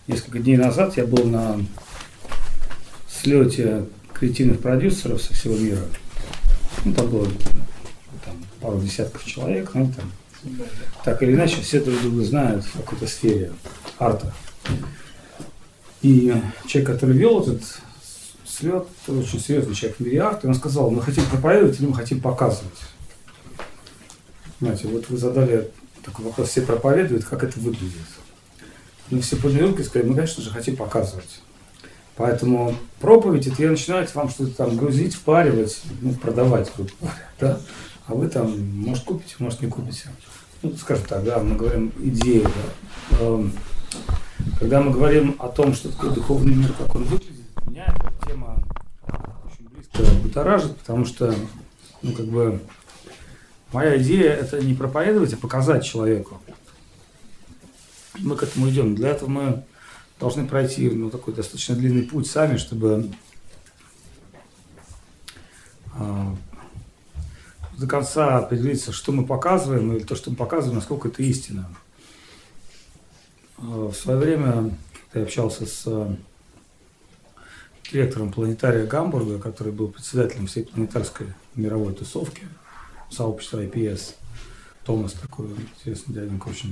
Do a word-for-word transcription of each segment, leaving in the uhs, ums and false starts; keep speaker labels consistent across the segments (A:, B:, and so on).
A: Несколько дней назад я был на слете креативных продюсеров со всего мира. Ну, там было там, пару десятков человек, ну, там, так или иначе, все друг друга знают в какой-то сфере арта. И человек, который вел этот слет, очень серьезный человек в мире арта, он сказал: мы хотим проповедовать или мы хотим показывать? Понимаете, вот вы задали такой вопрос, все проповедуют, как это выглядит. Мы все подняли руки и сказали: мы, конечно же, хотим показывать. Поэтому проповедь, это я начинаю вам что-то там грузить, впаривать, ну, продавать, грубо говоря, да? А вы там, может, купите, может, не купите. Ну, скажем так, да, мы говорим идею, да. Когда мы говорим о том, что такое духовный мир, как он выглядит, меня эта тема очень близко будоражит, потому что, ну, как бы, моя идея – это не проповедовать, а показать человеку. Мы к этому идем. Для этого мы должны пройти, ну, такой достаточно длинный путь сами, чтобы э, до конца определиться, что мы показываем, или то, что мы показываем, насколько это истина. Э, в свое время я общался с э, директором планетария Гамбурга, который был председателем всей планетарской мировой тусовки, сообщества ай пи эс. Томас такой интересный дяденька очень.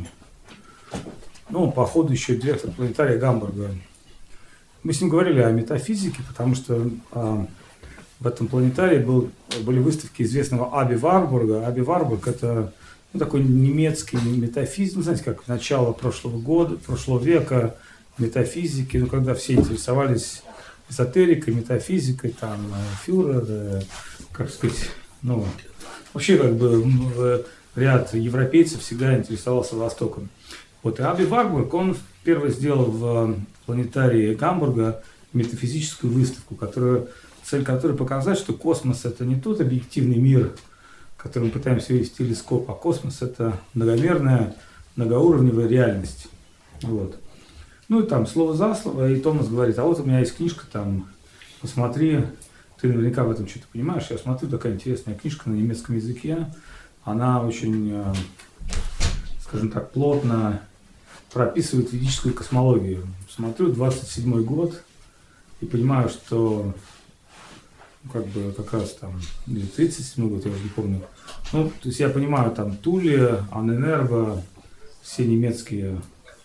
A: Ну, по ходу еще директор планетария Гамбурга. Мы с ним говорили о метафизике, потому что а, в этом планетарии был, были выставки известного Аби Варбурга. Аби Варбург – это, ну, такой немецкий метафизик, ну, знаете, как начало прошлого года, прошлого века, метафизики, ну, когда все интересовались эзотерикой, метафизикой, там, фюрер, как сказать, ну, вообще, как бы, ряд европейцев всегда интересовался Востоком. Вот, и Аби Варбург, он первый сделал в планетарии Гамбурга метафизическую выставку, которая, цель которой показать, что космос – это не тот объективный мир, который мы пытаемся видеть в телескоп, а космос – это многомерная, многоуровневая реальность. Вот. Ну и там слово за слово, и Томас говорит: а вот у меня есть книжка, там, посмотри, ты наверняка в этом что-то понимаешь. Я смотрю, такая интересная книжка на немецком языке, она очень, скажем так, плотно прописывает ведическую космологию. Смотрю, двадцать седьмой год, и понимаю, что, ну, как бы, как раз там, или тридцать седьмой год, я уже не помню. Ну, то есть я понимаю, там, Туле, Анненерго, все немецкие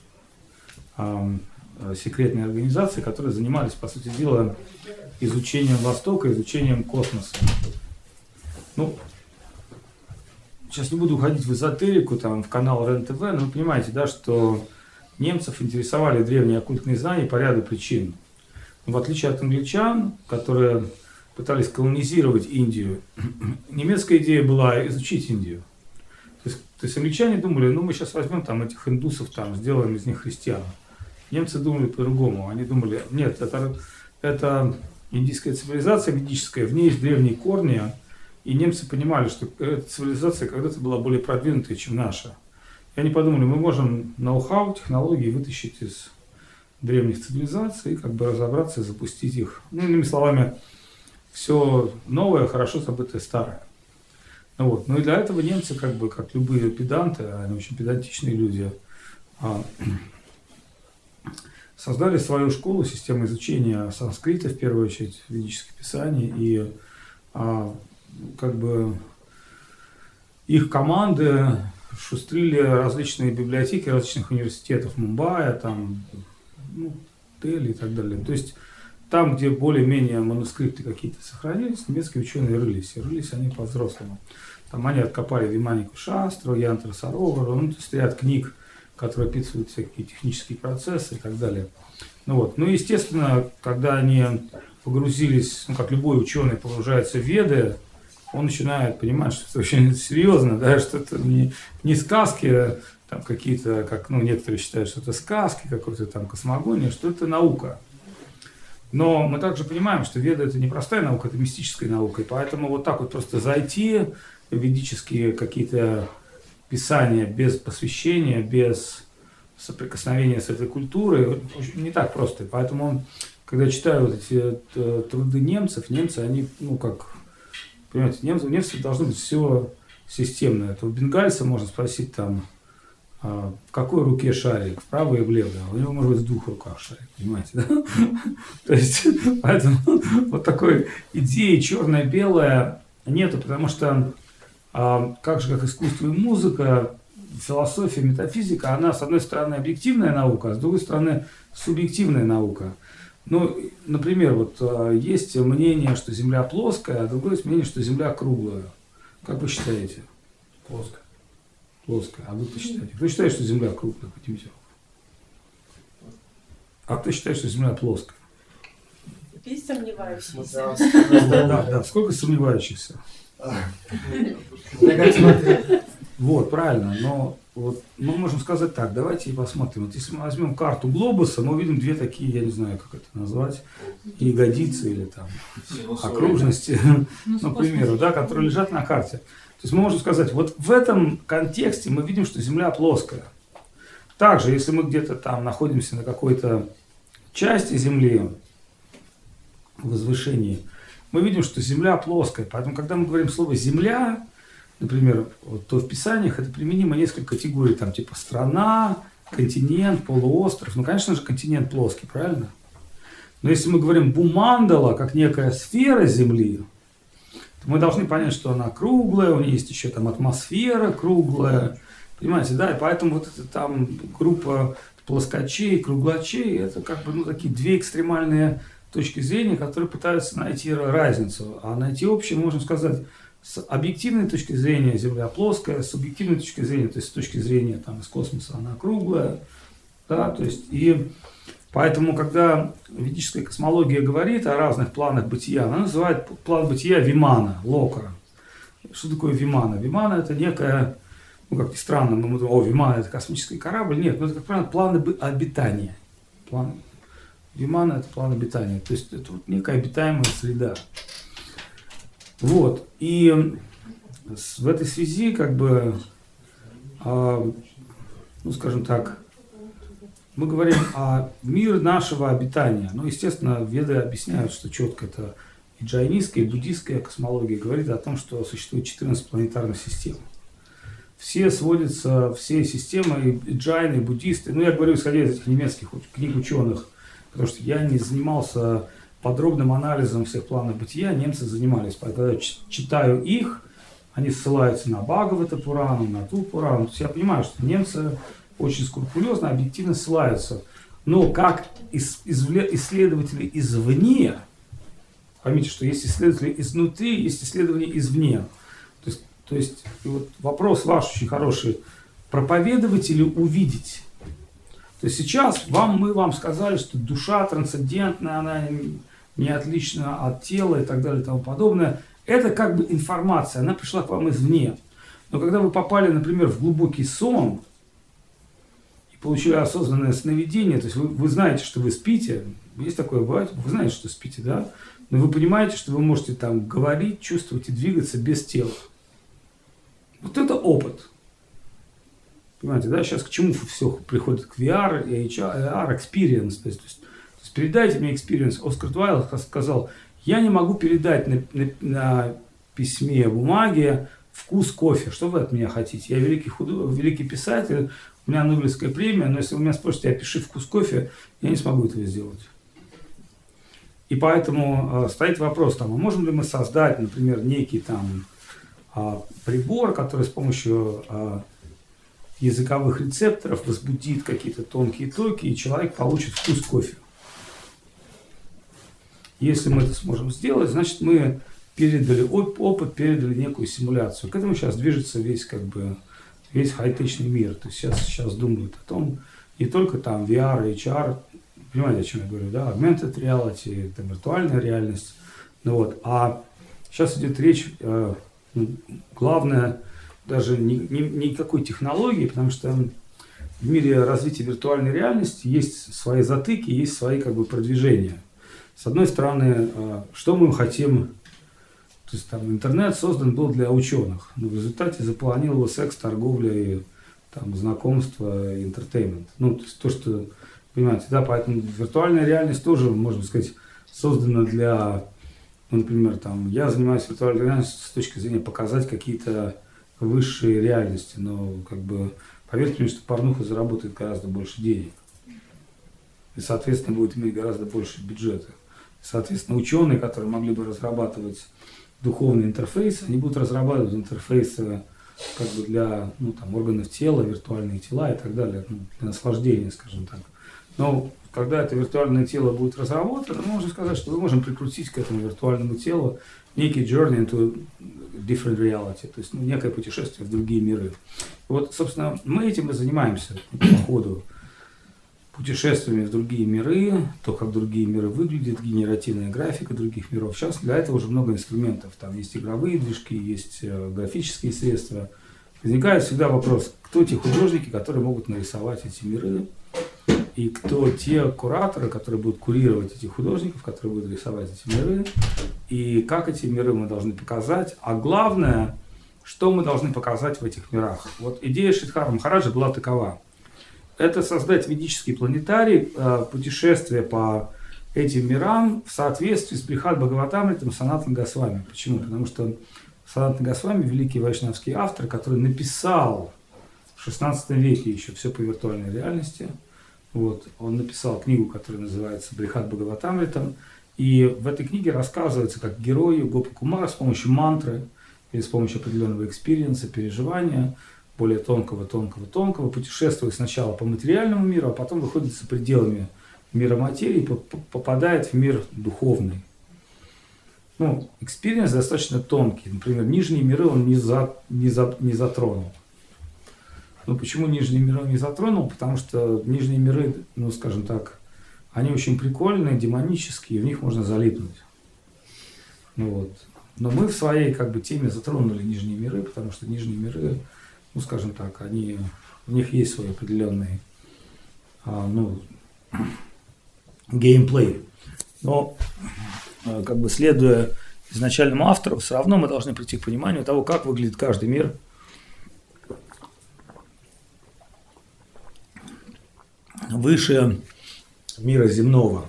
A: э, секретные организации, которые занимались, по сути дела, изучением Востока, изучением космоса. Ну, сейчас не буду уходить в эзотерику, там, в канал РЕН-ТВ, но вы понимаете, да, что немцев интересовали древние оккультные знания по ряду причин. Но в отличие от англичан, которые пытались колонизировать Индию, немецкая идея была изучить Индию. То есть, то есть англичане думали: ну, мы сейчас возьмем там этих индусов, там, сделаем из них христиан. Немцы думали по-другому. Они думали: нет, это, это индийская цивилизация ведическая, в ней есть древние корни. И немцы понимали, что эта цивилизация когда-то была более продвинутая, чем наша. И они подумали: мы можем ноу-хау, технологии вытащить из древних цивилизаций, как бы разобраться и запустить их. Ну, иными словами, все новое, хорошо забытое старое. Ну, вот. Ну и для этого немцы, как бы, как любые педанты, они очень педантичные люди, создали свою школу, систему изучения санскрита, в первую очередь, ведических писаний, и как бы их команды шустрили различные библиотеки различных университетов Мумбаи, там, ну, Дели и так далее. То есть там, где более-менее манускрипты какие-то сохранились, немецкие ученые рылись. И рылись они по-взрослому. Там они откопали Виманику Шастру, Янтра Саровару, ну, то есть ряд книг, которые описывают всякие технические процессы и так далее. Ну, вот. Ну, естественно, когда они погрузились, ну, как любой ученый погружается в Веды, он начинает понимать, что это очень серьезно, да, что это не, не сказки, там какие-то, как, ну, некоторые считают, что это сказки, какой-то там космогония, что это наука. Но мы также понимаем, что Веда — это не простая наука, это мистическая наука, и поэтому вот так вот просто зайти в ведические какие-то писания без посвящения, без соприкосновения с этой культурой не так просто. Поэтому, когда читаю вот эти труды немцев, немцы, они, ну, как, понимаете, немцы, у немцев должно быть все системно. Это у бенгальца можно спросить там, в какой руке шарик, в правой и в левой, а у него может быть в двух руках шарик, понимаете, да? То есть, поэтому вот такой идеи черное-белое нету, потому что как же, как искусство и музыка, философия, метафизика, она, с одной стороны, объективная наука, а с другой стороны, субъективная наука. Ну, например, вот есть мнение, что Земля плоская, а другое есть мнение, что Земля круглая. Как вы считаете?
B: Плоская.
A: Плоская. А вы-то считаете? Кто считает, что Земля круглая? Поднимите руку. А кто считает, что Земля плоская?
C: Есть сомневающиеся.
A: Да, да. Сколько сомневающихся? Вот, правильно. Но вот мы можем сказать так, давайте и посмотрим. Вот если мы возьмем карту глобуса, мы увидим две такие, я не знаю, как это назвать, ягодицы или там окружности, ну, к примеру, да, которые лежат на карте. То есть мы можем сказать, вот в этом контексте мы видим, что Земля плоская. Также, если мы где-то там находимся на какой-то части Земли, возвышении, мы видим, что Земля плоская. Поэтому, когда мы говорим слово «земля», например, вот, то в Писаниях это применимо несколько категорий, там типа страна, континент, полуостров. Ну, конечно же, континент плоский, правильно? Но если мы говорим «бумандала», как некая сфера Земли, то мы должны понять, что она круглая, у нее есть еще там атмосфера круглая, понимаете, да? И поэтому вот эта там группа плоскочей, круглочей, это как бы, ну, такие две экстремальные точки зрения, которые пытаются найти разницу. А найти общее мы можем сказать, с объективной точки зрения Земля плоская, с субъективной точки зрения, то есть с точки зрения там, из космоса она круглая. Да, то есть, и поэтому, когда ведическая космология говорит о разных планах бытия, она называет план бытия Вимана, Лока. Что такое Вимана? Вимана это некая, ну как ни странно, мы думаем, о, Вимана это космический корабль. Нет, ну это, как правило, планы обитания. План... Вимана это план обитания. То есть это вот некая обитаемая среда. Вот. И в этой связи, как бы, э, ну, скажем так, мы говорим о мире нашего обитания. Ну, естественно, веды объясняют, что четко это и джайнистская, и буддийская космология говорит о том, что существует четырнадцать планетарных систем. Все сводятся, все системы, и джайны, и буддисты, ну, я говорю, исходя из этих немецких книг ученых, потому что я не занимался подробным анализом всех планов бытия, немцы занимались. Когда я читаю их, они ссылаются на Бхагавата Пурану, на ту Пурану. То есть я понимаю, что немцы очень скрупулезно, объективно ссылаются. Но как исследователи извне, поймите, что есть исследователи изнутри, есть исследования извне. То есть, то есть и вот вопрос ваш очень хороший. Проповедовать или увидеть? То есть сейчас вам, мы вам сказали, что душа трансцендентная, она не отлична от тела и так далее и тому подобное. Это как бы информация, она пришла к вам извне. Но когда вы попали, например, в глубокий сон и получили осознанное сновидение, то есть вы, вы знаете, что вы спите, есть такое бывает, вы знаете, что спите, да? Но вы понимаете, что вы можете там говорить, чувствовать и двигаться без тела. Вот это опыт. Понимаете, да, сейчас к чему все приходит, к ви ар, и эйч ар, experience, то есть, то есть, то есть передайте мне experience. Оскар Уайлд сказал, я не могу передать на, на, на письме, бумаге вкус кофе, что вы от меня хотите? Я великий, худу, великий писатель, у меня Нобелевская премия, но если вы меня спросите, опиши вкус кофе, я не смогу этого сделать. И поэтому э, стоит вопрос, там, а можем ли мы создать, например, некий там э, прибор, который с помощью э, языковых рецепторов возбудит какие-то тонкие токи, и человек получит вкус кофе. Если мы это сможем сделать, значит мы передали опыт, передали некую симуляцию. К этому сейчас движется весь, как бы, весь хай-течный мир. То есть сейчас, сейчас думают о том, не только там ви ар, эйч ар, понимаете, о чем я говорю, да, augmented reality, это виртуальная реальность. Ну, вот. А сейчас идет речь, э, главное, даже ни, ни, никакой технологии, потому что в мире развития виртуальной реальности есть свои затыки, есть свои как бы продвижения. С одной стороны, что мы хотим, то есть там интернет создан был для ученых, но в результате заполонил его секс, торговля, и, там, знакомство, интертеймент. Ну, то есть то, что, понимаете, да, поэтому виртуальная реальность тоже, можно сказать, создана для, ну, например, там, я занимаюсь виртуальной реальностью с точки зрения показать какие-то высшие реальности, но как бы Поверьте мне, что порнуха заработает гораздо больше денег. И, соответственно, будет иметь гораздо больше бюджета. И, соответственно, ученые, которые могли бы разрабатывать духовные интерфейсы, они будут разрабатывать интерфейсы как бы для ну, там, органов тела, виртуальные тела и так далее, ну, для наслаждения, скажем так. Но когда это виртуальное тело будет разработано, мы можем сказать, что мы можем прикрутить к этому виртуальному телу некий journey into different reality, то есть ну, некое путешествие в другие миры. И вот, собственно, мы этим и занимаемся по ходу. Путешествиями в другие миры, то, как другие миры выглядят, генеративная графика других миров. Сейчас для этого уже много инструментов. Там есть игровые движки, есть э, графические средства. Возникает всегда вопрос, кто те художники, которые могут нарисовать эти миры, и кто те кураторы, которые будут курировать этих художников, которые будут рисовать эти миры, и как эти миры мы должны показать. А главное, что мы должны показать в этих мирах. Вот идея Шридхара Махараджа была такова. Это создать ведический планетарий, путешествие по этим мирам в соответствии с Брихад Бхагаватамритом Санатана Госвами. Почему? Потому что Санатана Госвами, великий вайшнавский автор, который написал в шестнадцатом веке еще все по виртуальной реальности. Вот, он написал книгу, которая называется Брихад Бхагаватамритам. И в этой книге рассказывается, как герою Гопа Кумара с помощью мантры или с помощью определенного экспириенса, переживания, более тонкого, тонкого, тонкого, путешествует сначала по материальному миру, а потом выходит за пределами мира материи и попадает в мир духовный. Ну, экспириенс достаточно тонкий. Например, нижние миры он не, за, не, за, не затронул. Ну, почему нижние миры он не затронул? Потому что нижние миры, ну, скажем так, они очень прикольные, демонические, в них можно залипнуть. Ну, вот. Но мы в своей как бы теме затронули нижние миры, потому что нижние миры, ну, скажем так, они, у них есть свой определенный, а, ну, геймплей. Но, а, как бы следуя изначальному автору, все равно мы должны прийти к пониманию того, как выглядит каждый мир выше мира земного.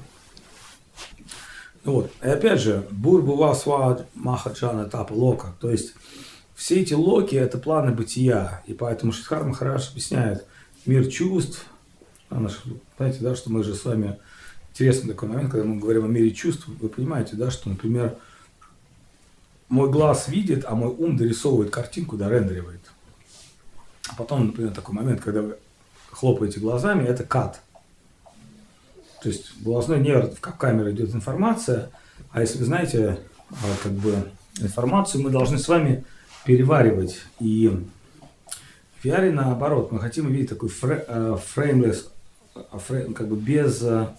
A: Вот. И опять же, Бурбува-Свад Махаджана Тапа Лока, то есть все эти локи – это планы бытия, и поэтому Шридхар Махарадж объясняет мир чувств. Знаете, да, что мы же с вами, интересный такой момент, когда мы говорим о мире чувств, вы понимаете, да, что, например, мой глаз видит, а мой ум дорисовывает картинку, дорендеривает. А потом, например, такой момент, когда вы хлопаете глазами, это кат. То есть глазной нерв, как камера идет информация, а если вы знаете, как бы информацию мы должны с вами переваривать. И в ви ар наоборот, мы хотим увидеть такой фреймлесс, как бы без,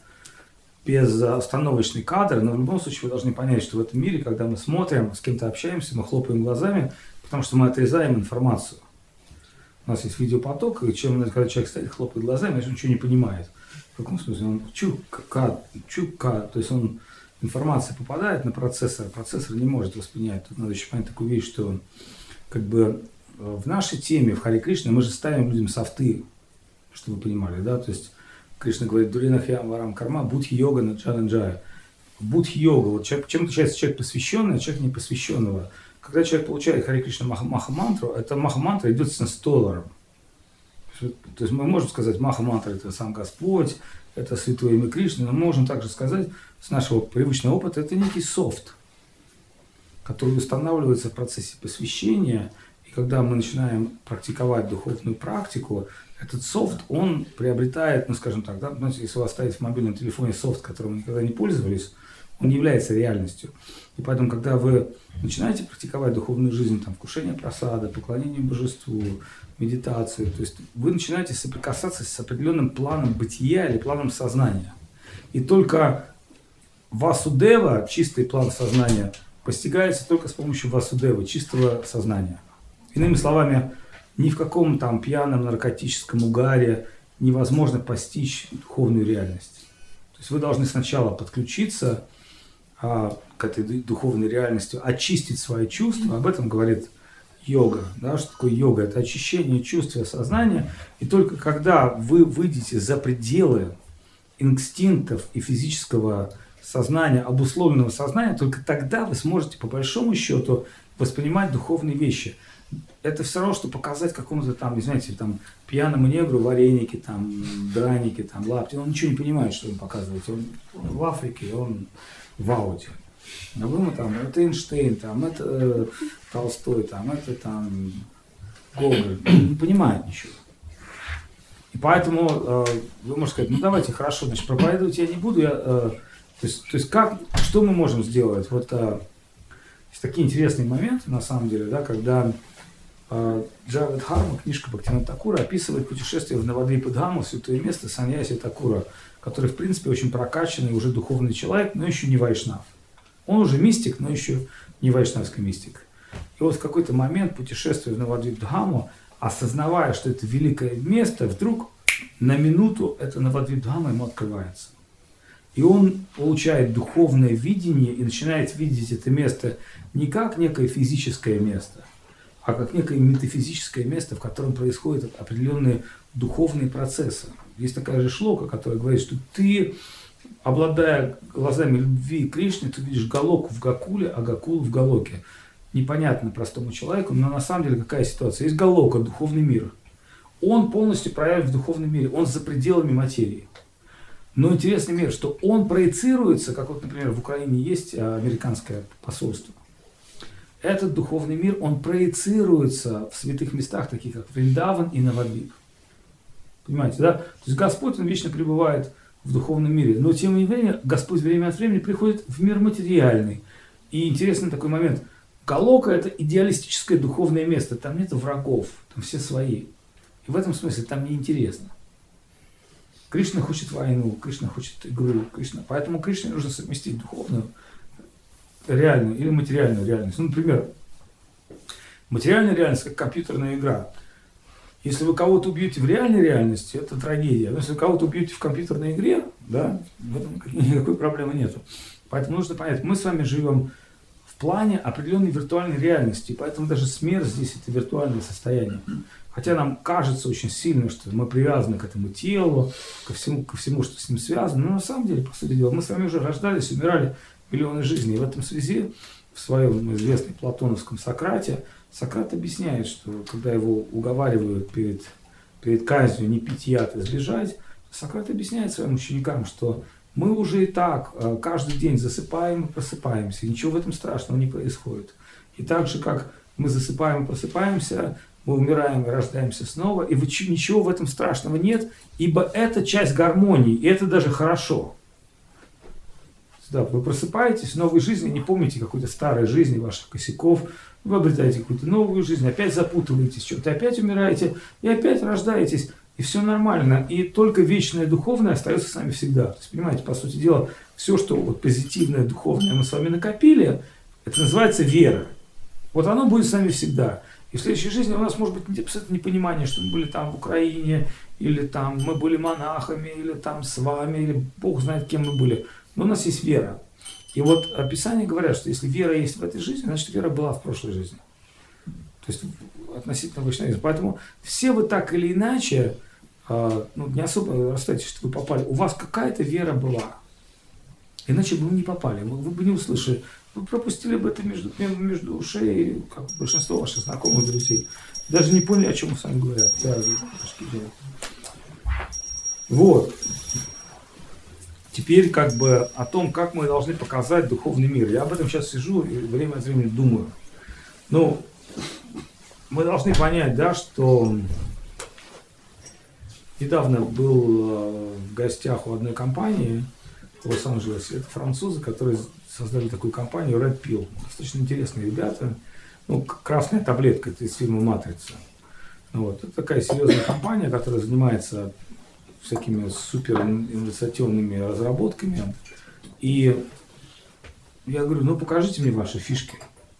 A: без остановочный кадр, но в любом случае вы должны понять, что в этом мире, когда мы смотрим, с кем-то общаемся, мы хлопаем глазами, потому что мы отрезаем информацию. У нас есть видеопоток, и чем, когда человек стоит, хлопает глазами, он ничего не понимает. В каком смысле? Он чука, чука, то есть он, информация попадает на процессор, процессор не может воспринять. Тут надо еще понять такую вещь, что как бы в нашей теме, в Харе Кришне, мы же ставим людям софты, чтобы вы понимали, да, то есть Кришна говорит, Дуринахьям варам карма, будхи йога на джананджая. Будхи йога, вот человек, чем отличается человек посвященный от человека непосвященного? Когда человек получает Харе Кришна Маха-мантру, эта Маха-мантра идет с долларом. То есть мы можем сказать, Маха-мантра – это сам Господь, это святое имя Кришны, но мы можем также сказать, с нашего привычного опыта, это некий софт, который устанавливается в процессе посвящения, и когда мы начинаем практиковать духовную практику, этот софт, он приобретает, ну скажем так, да, знаете, если у вас стоит в мобильном телефоне софт, которым вы никогда не пользовались, он не является реальностью. И поэтому, когда вы начинаете практиковать духовную жизнь, там, вкушение прасада, поклонение божеству, медитацию, то есть вы начинаете соприкасаться с определенным планом бытия или планом сознания. И только Васудева, чистый план сознания, постигается только с помощью Васудева, чистого сознания. Иными словами, ни в каком там пьяном наркотическом угаре невозможно постичь духовную реальность. То есть вы должны сначала подключиться а, к этой духовной реальности, очистить свои чувства. Об этом говорит йога. Да? Что такое йога? Это очищение чувств и сознания. И только когда вы выйдете за пределы инстинктов и физического сознания, обусловленного сознания, только тогда вы сможете по большому счету воспринимать духовные вещи. это все равно, что показать какому-то там, знаете, там, пьяному негру вареники, там, драники, там, лапти. Он ничего не понимает, что им показывать. Он в Африке, он в ауте. А вы там, это Эйнштейн, там, это э, Толстой, там, это там Гоголь. Он не понимает ничего. И поэтому э, вы можете сказать, ну давайте, хорошо, значит, проповедовать я не буду. Я, э, то есть, то есть как, что мы можем сделать? Вот э, есть такие интересные моменты, на самом деле, да, когда э, Джавед Харма, книжка Бхактивинода Такура, описывает путешествие в Навадвипа-Дхаму, святое место Саньяси Такура, который, в принципе, очень прокачанный, уже духовный человек, но еще не вайшнав. Он уже мистик, но еще не вайшнавский мистик. И вот в какой-то момент путешествуя в Навадвипа-Дхаму, осознавая, что это великое место, вдруг на минуту это Навадвипа-Дхама ему открывается. И он получает духовное видение и начинает видеть это место не как некое физическое место, а как некое метафизическое место, в котором происходят определенные духовные процессы. Есть такая же шлока, которая говорит, что ты, обладая глазами любви Кришны, ты видишь Галоку в Гакуле, а Гакул в Галоке. Непонятно простому человеку, но на самом деле какая ситуация? Есть Галока, духовный мир. Он полностью проявлен в духовном мире, он за пределами материи. Но интересный мир, что он проецируется, как вот, например, в Украине есть американское посольство. Этот духовный мир, он проецируется в святых местах, таких как Вриндаван и Навадвип. Понимаете, да? То есть Господь, он вечно пребывает в духовном мире, но тем не менее Господь время от времени приходит в мир материальный. И интересный такой момент. Галока – это идеалистическое духовное место, там нет врагов, там все свои. И в этом смысле там неинтересно. Кришна хочет войну, Кришна хочет игру, Кришна. Поэтому Кришне нужно совместить духовную, реальную или материальную реальность. Ну, например, материальная реальность как компьютерная игра. Если вы кого-то убьете в реальной реальности, это трагедия. Но если вы кого-то убьете в компьютерной игре, да, в этом никакой проблемы нету. Поэтому нужно понять, мы с вами живем в плане определенной виртуальной реальности, поэтому даже смерть здесь это виртуальное состояние. Хотя нам кажется очень сильно, что мы привязаны к этому телу, ко всему, ко всему, что с ним связано, но на самом деле, по сути дела, мы с вами уже рождались, умирали миллионы жизней. И в этом связи, в своем известном платоновском Сократе, Сократ объясняет, что когда его уговаривают перед, перед казнью не пить яд и сбежать, Сократ объясняет своим ученикам, что мы уже и так каждый день засыпаем и просыпаемся, и ничего в этом страшного не происходит. И так же, как мы засыпаем и просыпаемся, мы умираем и рождаемся снова, и ничего в этом страшного нет, ибо это часть гармонии, и это даже хорошо. Да, вы просыпаетесь в новой жизни, не помните какой-то старой жизни, ваших косяков, вы обретаете какую-то новую жизнь, опять запутываетесь в чем-то, опять умираете, и опять рождаетесь, и все нормально, и только вечное духовное остается с нами всегда. То есть, понимаете, по сути дела, все, что вот позитивное, духовное мы с вами накопили, это называется вера. Вот оно будет с нами всегда. И в следующей жизни у нас может быть абсолютно непонимание, что мы были там в Украине, или там мы были монахами, или там с вами, или Бог знает, кем мы были. Но у нас есть вера. И вот Писания говорят, что если вера есть в этой жизни, значит вера была в прошлой жизни. То есть относительно вайшнавизма. Поэтому все вы так или иначе, э, ну, не особо расстаетесь, что вы попали. У вас какая-то вера была. Иначе бы вы не попали, вы, вы бы не услышали. Вы пропустили бы это между, между ушей, как большинство ваших знакомых, друзей. Даже не поняли, о чем мы с вами говорят. Да, вот. Теперь как бы о том, как мы должны показать духовный мир. Я об этом сейчас сижу и время от времени думаю. Ну, мы должны понять, да, что недавно был в гостях у одной компании в Лос-Анджелесе. Это французы, которые создали такую компанию Red Pill. Достаточно интересные ребята. Ну, красная таблетка, это из фильма «Матрица». Вот. Это такая серьезная компания, которая занимается всякими суперинновационными разработками. И я говорю, ну покажите мне ваши фишки.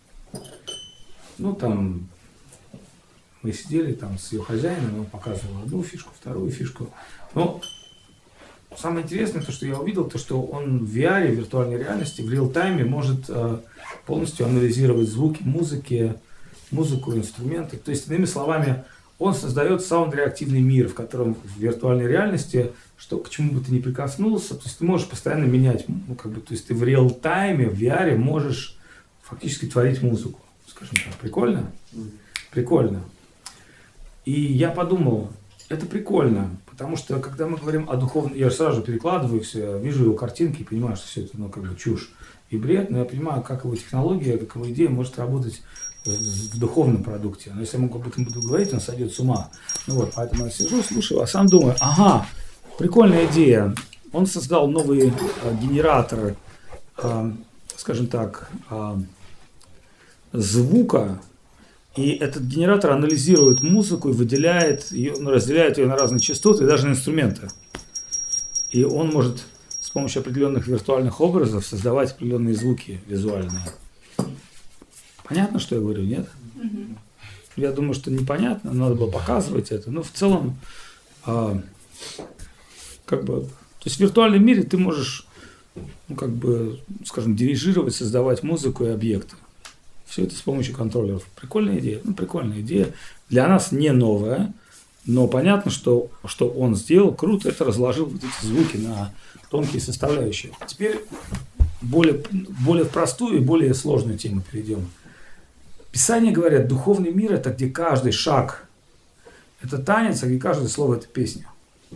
A: Ну там мы сидели там с ее хозяином, он показывал одну фишку, вторую фишку. Но самое интересное, то, что я увидел, то, что он в ви ар, в виртуальной реальности, в реал-тайме может э, полностью анализировать звуки, музыки, музыку, инструменты. То есть, иными словами, он создает саунд-реактивный мир, в котором в виртуальной реальности, что к чему бы ты ни прикоснулся, то есть ты можешь постоянно менять, ну, как бы, то есть ты в реал-тайме, в ви ар можешь фактически творить музыку, скажем так. Прикольно? Прикольно. И я подумал, это прикольно, потому что, когда мы говорим о духовном, я сразу же перекладываю все, я вижу его картинки и понимаю, что все это, ну, как бы чушь и бред, но я понимаю, как его технология, как его идея может работать в духовном продукте. Но если я об этом буду говорить, он сойдет с ума. Ну вот, поэтому я сижу, слушаю, а сам думаю, ага, прикольная идея. Он создал новый э, генератор, э, скажем так, э, звука, и этот генератор анализирует музыку и выделяет ее, ну, разделяет ее на разные частоты и даже на инструменты. И он может с помощью определенных виртуальных образов создавать определенные звуки визуальные. Понятно, что я говорю, нет? Mm-hmm. Я думаю, что непонятно, надо было показывать это. Но в целом, а, как бы, то есть в виртуальном мире ты можешь, ну, как бы, скажем, дирижировать, создавать музыку и объекты. Все это с помощью контроллеров. Прикольная идея. Ну, прикольная идея. Для нас не новая, но понятно, что, что он сделал круто, это разложил вот эти звуки на тонкие составляющие. Теперь более, более простую и более сложную тему перейдем. Писание говорят, духовный мир – это где каждый шаг – это танец, а где каждое слово – это песня.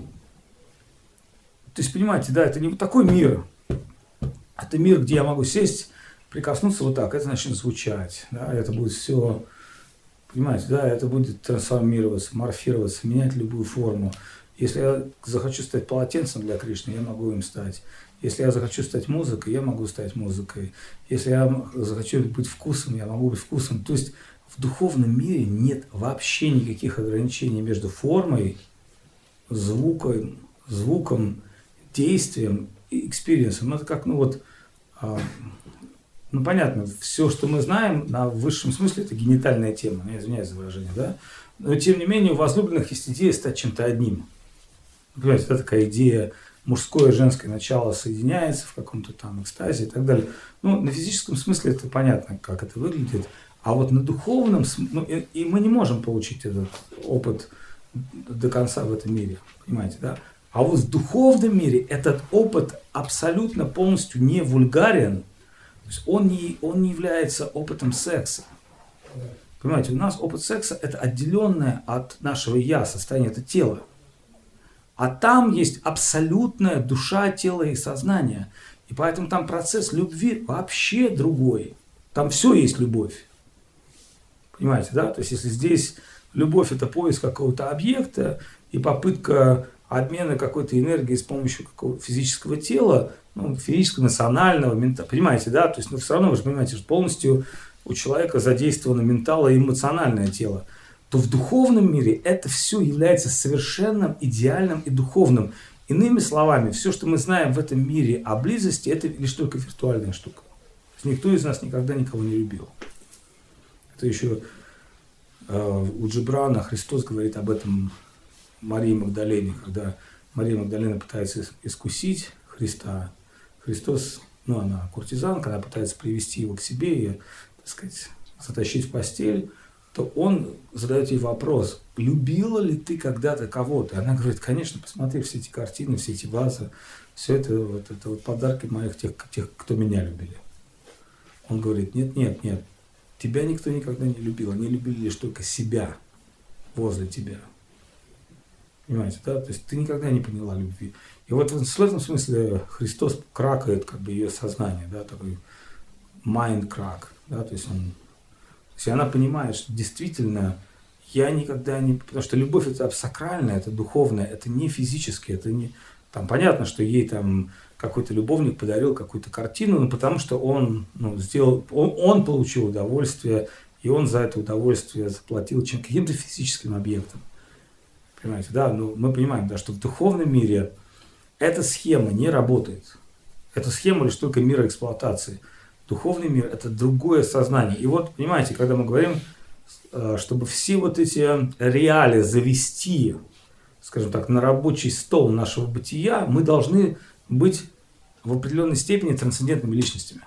A: То есть, понимаете, да, это не вот такой мир. Это мир, где я могу сесть, прикоснуться вот так, это начнет звучать, да, это будет все, понимаете, да, это будет трансформироваться, морфироваться, менять любую форму. Если я захочу стать полотенцем для Кришны, я могу им стать. Если я захочу стать музыкой, я могу стать музыкой. Если я захочу быть вкусом, я могу быть вкусом. То есть в духовном мире нет вообще никаких ограничений между формой, звуком, звуком, действием и экспириенсом. Это как, ну вот, ну, понятно, все, что мы знаем, на высшем смысле, это генитальная тема, я извиняюсь за выражение, да? Но, тем не менее, у возлюбленных есть идея стать чем-то одним. Понимаете, это такая идея, мужское и женское начало соединяется в каком-то там экстазе и так далее. Ну, на физическом смысле это понятно, как это выглядит, а вот на духовном, ну, и, и мы не можем получить этот опыт до конца в этом мире, понимаете, да? А вот в духовном мире этот опыт абсолютно полностью не вульгарен. То есть он не, он не является опытом секса. Понимаете, у нас опыт секса – это отделенное от нашего «я» состояние, это тело. А там есть абсолютная душа, тело и сознание. И поэтому там процесс любви вообще другой. Там все есть любовь. Понимаете, да? То есть если здесь любовь – это поиск какого-то объекта и попытка обмена какой-то энергии с помощью какого-то физического тела, ну, физического, национального, ментального, понимаете, да, то есть, ну, все равно вы же понимаете, что полностью у человека задействовано ментало и эмоциональное тело, то в духовном мире это все является совершенным, идеальным и духовным. Иными словами, все, что мы знаем в этом мире о близости, это лишь только виртуальная штука. То есть никто из нас никогда никого не любил. Это еще э, у Джибрана Христос говорит об этом Марии Магдалене, когда Мария Магдалена пытается искусить Христа. Христос, ну, она куртизанка, она пытается привести его к себе и, так сказать, затащить в постель, то он задает ей вопрос, любила ли ты когда-то кого-то? И она говорит, конечно, посмотри, все эти картины, все эти вазы, все это, вот, это вот подарки моих тех, тех, кто меня любили. Он говорит, нет, нет, нет, тебя никто никогда не любил, они любили лишь только себя возле тебя. Понимаете, да? То есть ты никогда не поняла любви. И вот в этом смысле Христос кракает как бы ее сознание, да, такой mind crack, да, то есть он, то есть она понимает, что действительно я никогда не, потому что любовь это сакральная, это духовная, это не физическое, это не, там понятно, что ей там какой-то любовник подарил какую-то картину, но потому что он, ну, сделал, он, он получил удовольствие, и он за это удовольствие заплатил чем каким-то физическим объектом. Понимаете, да, ну, мы понимаем, да, что в духовном мире эта схема не работает. Эта схема лишь только мира эксплуатации. Духовный мир – это другое сознание. И вот, понимаете, когда мы говорим, чтобы все вот эти реалии завести, скажем так, на рабочий стол нашего бытия, мы должны быть в определенной степени трансцендентными личностями.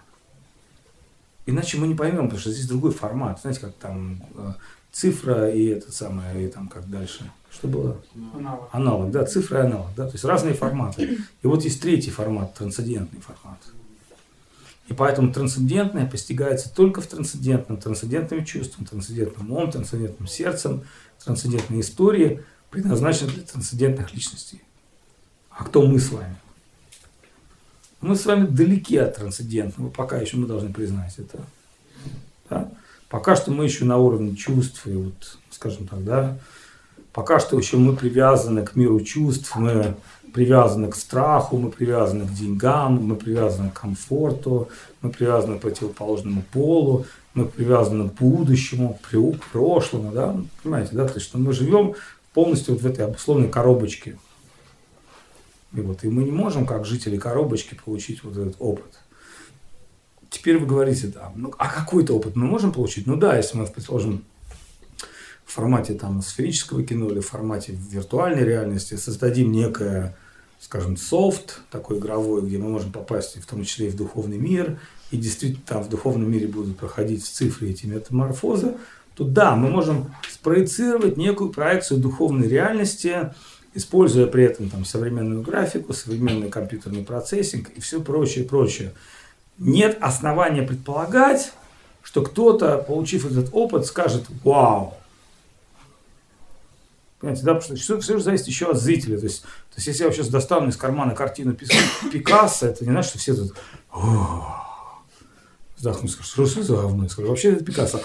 A: Иначе мы не поймем, потому что здесь другой формат. Знаете, как там цифра и это самое, и там как дальше. Что было?
B: Аналог.
A: Аналог, да, цифра и аналог, да, то есть разные форматы. И вот есть третий формат, трансцендентный формат. И поэтому трансцендентное постигается только в трансцендентном, трансцендентным чувством, трансцендентным умом, трансцендентным сердцем, трансцендентной истории, предназначены для трансцендентных личностей. А кто мы с вами? Мы с вами далеки от трансцендентного, пока еще мы должны признать это. Да? Пока что мы еще на уровне чувств, и вот, скажем так, да, пока что еще мы привязаны к миру чувств, мы привязаны к страху, мы привязаны к деньгам, мы привязаны к комфорту, мы привязаны к противоположному полу, мы привязаны к будущему, к прошлому, да, понимаете, да, то есть, что мы живем полностью вот в этой обусловленной коробочке. И вот, и мы не можем, как жители коробочки, получить вот этот опыт. Теперь вы говорите, да, ну, а какой-то опыт мы можем получить? Ну да, если мы, предположим, в формате там сферического кино или в формате виртуальной реальности создадим некое, скажем, софт такой игровой, где мы можем попасть в том числе и в духовный мир, и действительно там в духовном мире будут проходить в цифре эти метаморфозы, то да, мы можем спроецировать некую проекцию духовной реальности, используя при этом там современную графику, современный компьютерный процессинг и все прочее, прочее. Нет основания предполагать, что кто-то, получив этот опыт, скажет «Вау!». Понимаете, да? Потому что все, все же зависит еще от зрителя. То есть, то есть если я сейчас достану из кармана картину Пикассо, это не значит, что все тут вздохнут, скажут, что это за говно? Я скажу, вообще это Пикассо.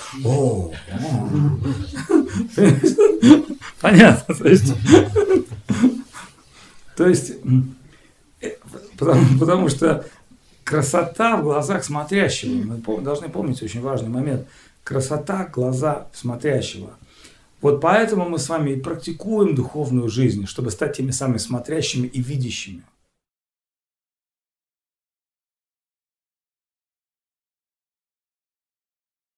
A: Понятно. То есть, то есть потому, потому что красота в глазах смотрящего. Мы должны помнить очень важный момент. Красота глаза смотрящего. Вот поэтому мы с вами и практикуем духовную жизнь, чтобы стать теми самыми смотрящими и видящими.